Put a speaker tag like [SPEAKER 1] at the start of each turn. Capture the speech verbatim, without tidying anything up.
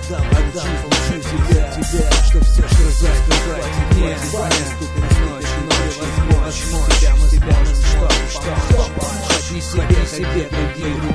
[SPEAKER 1] отдам, отдам, получу тебя, тебя, чтоб все сказать, сказать мне. Наступит ночь, ночь, невозможно, тебя мы сможем, что, что, что, хоть не себе, себе других.